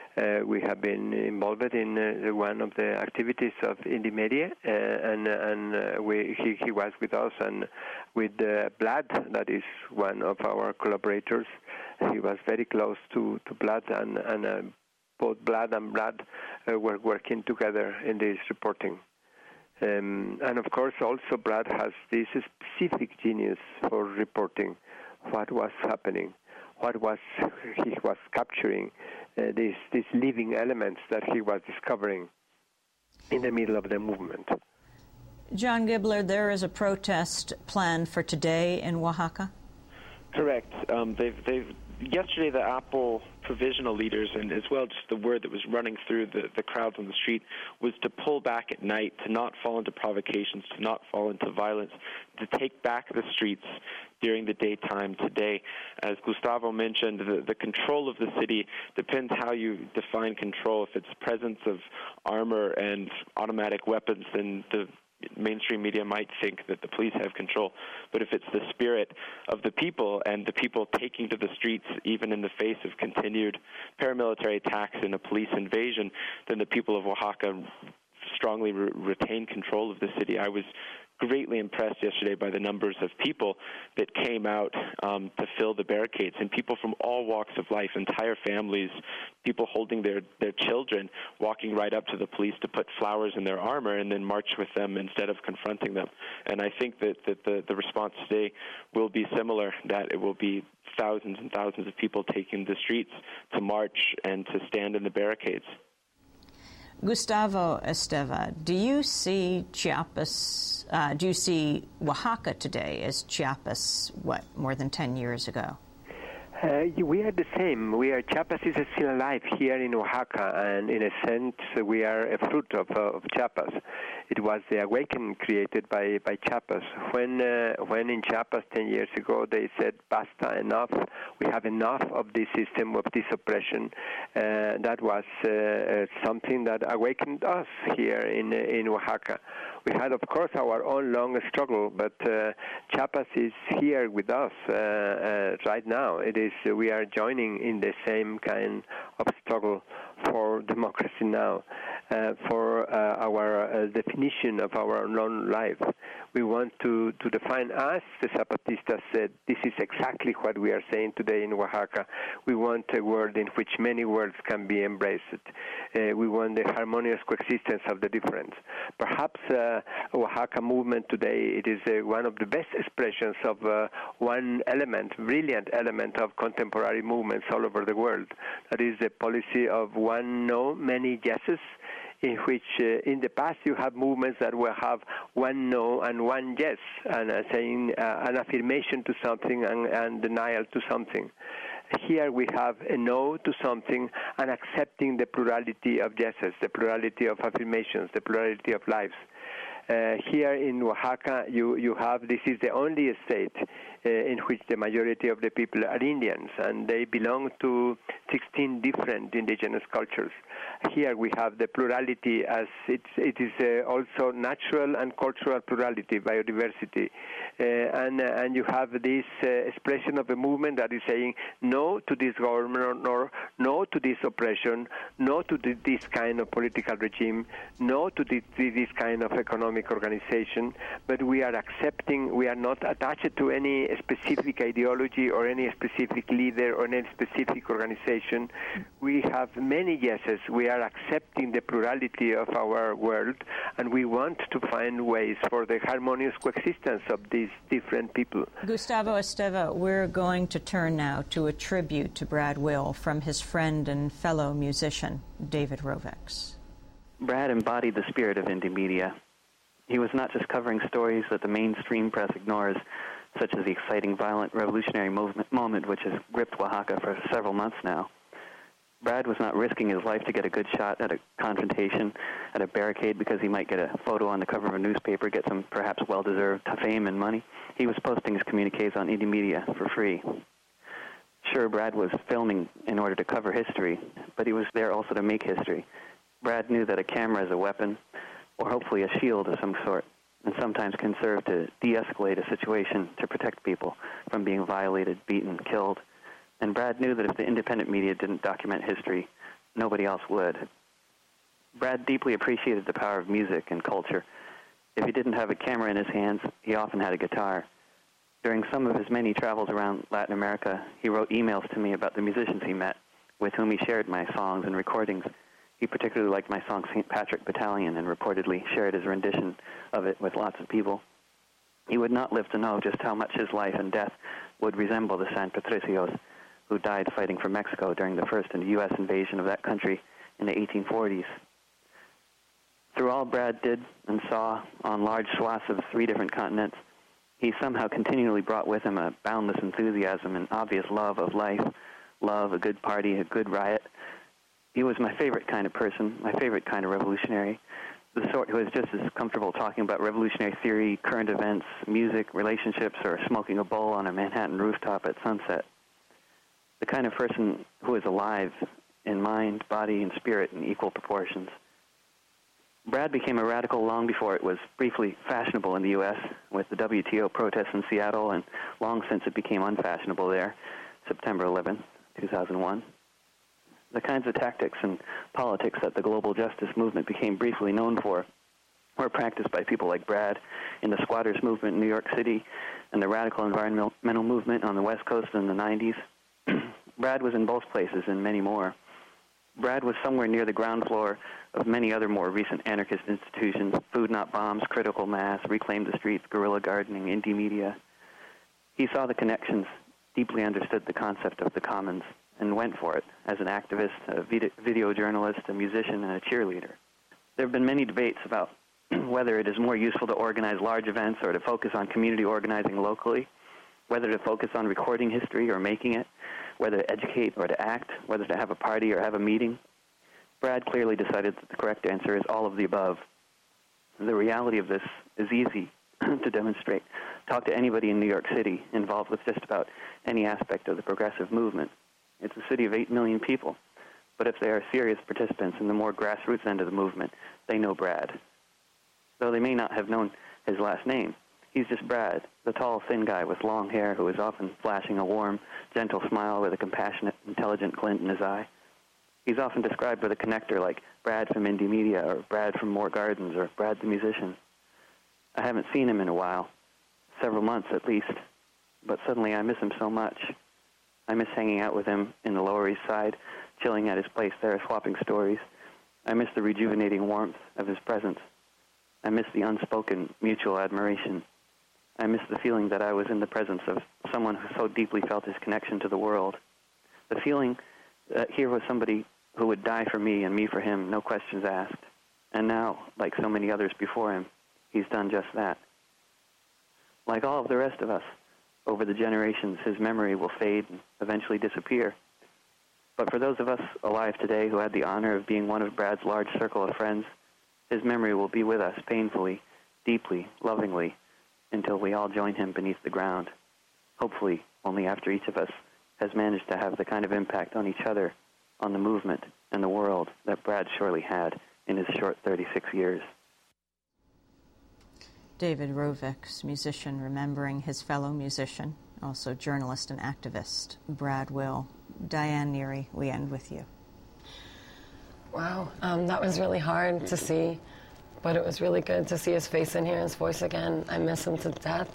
We have been involved in one of the activities of Indymedia, and he was with us, and with Vlad, that is one of our collaborators. He was very close to Vlad, and both Vlad and Brad were working together in this reporting. And of course, also Brad has this specific genius for reporting what was happening, he was capturing, these living elements that he was discovering in the middle of the movement. John Gibler, there is a protest planned for today in Oaxaca? Correct. Yesterday, the Apple provisional leaders, and as well just the word that was running through the crowds on the street, was to pull back at night, to not fall into provocations, to not fall into violence, to take back the streets during the daytime today. As Gustavo mentioned, the control of the city depends how you define control. If it's presence of armor and automatic weapons, then the mainstream media might think that the police have control. But if it's the spirit of the people and the people taking to the streets even in the face of continued paramilitary attacks and a police invasion, then the people of Oaxaca strongly retain control of the city. I was greatly impressed yesterday by the numbers of people that came out to fill the barricades, and people from all walks of life, entire families, people holding their children, walking right up to the police to put flowers in their armor and then march with them instead of confronting them. And I think that the response today will be similar, that it will be thousands and thousands of people taking the streets to march and to stand in the barricades. Gustavo Esteva, do you see Oaxaca today as Chiapas, more than 10 years ago? We are the same. Chiapas is still alive here in Oaxaca, and in a sense, we are a fruit of Chiapas. It was the awakening created by Chiapas. When in Chiapas 10 years ago they said, basta, enough, we have enough of this system, of this oppression, that was something that awakened us here in Oaxaca. We had, of course, our own long struggle, but Chiapas is here with us right now. We are joining in the same kind of struggle for democracy now, for our definition of our own life. We want to define us, the Zapatistas said, this is exactly what we are saying today in Oaxaca. We want a world in which many worlds can be embraced. We want the harmonious coexistence of the difference. Perhaps Oaxaca movement today, it is one of the best expressions of one element, brilliant element of contemporary movements all over the world. That is the policy of one no, many yeses, in which in the past you have movements that will have one no and one yes, and saying an affirmation to something and denial to something. Here we have a no to something and accepting the plurality of yeses, the plurality of affirmations, the plurality of lives. Here in Oaxaca, you have, this is the only state in which the majority of the people are Indians, and they belong to 16 different indigenous cultures. Here we have the plurality as it is also natural and cultural plurality, biodiversity. And you have this expression of a movement that is saying no to this government, or no to this oppression, no to this kind of political regime, no to this kind of economic organization, but we are accepting, we are not attached to any specific ideology or any specific leader or any specific organization. We have many yeses. We are accepting the plurality of our world, and we want to find ways for the harmonious coexistence of these different people. Gustavo Esteva, we're going to turn now to a tribute to Brad Will from his friend and fellow musician, David Rovex. Brad embodied the spirit of Indymedia. He was not just covering stories that the mainstream press ignores, such as the exciting, violent, revolutionary moment which has gripped Oaxaca for several months now. Brad was not risking his life to get a good shot at a confrontation, at a barricade, because he might get a photo on the cover of a newspaper, get some perhaps well-deserved fame and money. He was posting his communiques on Indymedia for free. Sure, Brad was filming in order to cover history, but he was there also to make history. Brad knew that a camera is a weapon, or hopefully a shield of some sort, and sometimes can serve to de-escalate a situation to protect people from being violated, beaten, killed. And Brad knew that if the independent media didn't document history, nobody else would. Brad deeply appreciated the power of music and culture. If he didn't have a camera in his hands, he often had a guitar. During some of his many travels around Latin America, he wrote emails to me about the musicians he met, with whom he shared my songs and recordings. He particularly liked my song St. Patrick Battalion and reportedly shared his rendition of it with lots of people. He would not live to know just how much his life and death would resemble the San Patricios, who died fighting for Mexico during the first U.S. invasion of that country in the 1840s. Through all Brad did and saw on large swaths of 3 different continents, he somehow continually brought with him a boundless enthusiasm and obvious love of life, love, a good party, a good riot. He was my favorite kind of person, my favorite kind of revolutionary, the sort who is just as comfortable talking about revolutionary theory, current events, music, relationships, or smoking a bowl on a Manhattan rooftop at sunset. The kind of person who is alive in mind, body, and spirit in equal proportions. Brad became a radical long before it was briefly fashionable in the U.S., with the WTO protests in Seattle, and long since it became unfashionable there, September 11, 2001. The kinds of tactics and politics that the global justice movement became briefly known for were practiced by people like Brad in the squatters movement in New York City and the radical environmental movement on the West Coast in the 90s. Brad was in both places and many more. Brad was somewhere near the ground floor of many other more recent anarchist institutions: Food Not Bombs, Critical Mass, Reclaim the Streets, Guerrilla Gardening, Indie Media. He saw the connections, deeply understood the concept of the commons, and went for it as an activist, a video journalist, a musician, and a cheerleader. There have been many debates about whether it is more useful to organize large events or to focus on community organizing locally, whether to focus on recording history or making it, whether to educate or to act, whether to have a party or have a meeting. Brad clearly decided that the correct answer is all of the above. The reality of this is easy to demonstrate. Talk to anybody in New York City involved with just about any aspect of the progressive movement. It's a city of 8 million people, but if they are serious participants in the more grassroots end of the movement, they know Brad. Though they may not have known his last name, he's just Brad, the tall, thin guy with long hair who is often flashing a warm, gentle smile with a compassionate, intelligent glint in his eye. He's often described with a connector like Brad from Indie Media or Brad from Moore Gardens or Brad the musician. I haven't seen him in a while, several months at least, but suddenly I miss him so much. I miss hanging out with him in the Lower East Side, chilling at his place there, swapping stories. I miss the rejuvenating warmth of his presence. I miss the unspoken mutual admiration. I miss the feeling that I was in the presence of someone who so deeply felt his connection to the world. The feeling that here was somebody who would die for me and me for him, no questions asked. And now, like so many others before him, he's done just that. Like all of the rest of us, over the generations, his memory will fade and eventually disappear. But for those of us alive today who had the honor of being one of Brad's large circle of friends, his memory will be with us painfully, deeply, lovingly, until we all join him beneath the ground. Hopefully, only after each of us has managed to have the kind of impact on each other, on the movement, and the world that Brad surely had in his short 36 years. David Rovics, musician, remembering his fellow musician, also journalist and activist, Brad Will. Diane Neary, we end with you. Wow, that was really hard to see, but it was really good to see his face and hear his voice again. I miss him to death.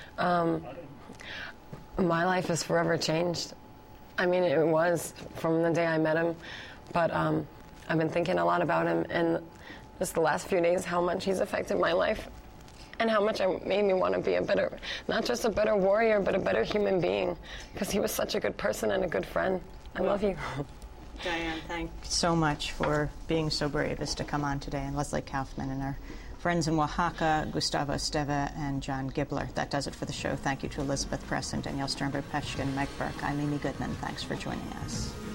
My life has forever changed. I mean, it was from the day I met him, but I've been thinking a lot about him in just the last few days, how much he's affected my life and how much it made me want to be a better, not just a better warrior, but a better human being, because he was such a good person and a good friend. I love you. Diane, thanks so much for being so brave as to come on today, and Leslie Kaufman and our friends in Oaxaca, Gustavo Esteve and John Gibler. That does it for the show. Thank you to Elizabeth Press and Danielle Sternberg-Peshkin, Mike Burke. I'm Amy Goodman. Thanks for joining us.